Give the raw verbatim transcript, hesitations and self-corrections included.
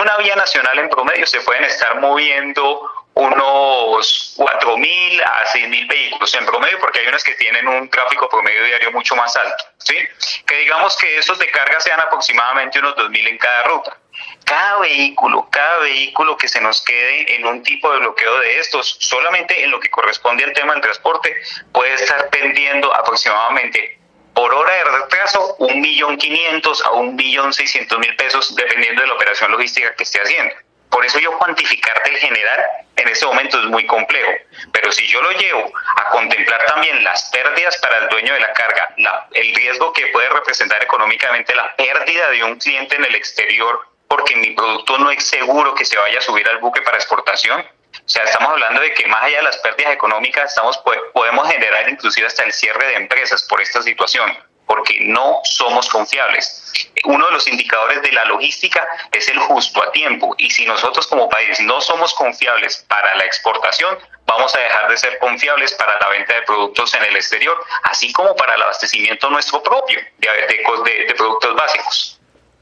una vía nacional en promedio se pueden estar moviendo unos cuatro mil a seis mil vehículos en promedio, porque hay unas que tienen un tráfico promedio diario mucho más alto, ¿sí? Que digamos que esos de carga sean aproximadamente unos dos mil en cada ruta. Cada vehículo, cada vehículo que se nos quede en un tipo de bloqueo de estos, solamente en lo que corresponde al tema del transporte, puede estar pendiendo aproximadamente por hora de retraso un millón quinientos a un millón seiscientos mil pesos, dependiendo de la operación logística que esté haciendo. Por eso yo cuantificarte el general en este momento es muy complejo, pero si yo lo llevo a contemplar también las pérdidas para el dueño de la carga, la, el riesgo que puede representar económicamente la pérdida de un cliente en el exterior porque mi producto no es seguro que se vaya a subir al buque para exportación. O sea, estamos hablando de que más allá de las pérdidas económicas, estamos podemos generar inclusive hasta el cierre de empresas por esta situación, porque no somos confiables. Uno de los indicadores de la logística es el justo a tiempo, y si nosotros como país no somos confiables para la exportación, vamos a dejar de ser confiables para la venta de productos en el exterior, así como para el abastecimiento nuestro propio de, de, de, de productos básicos.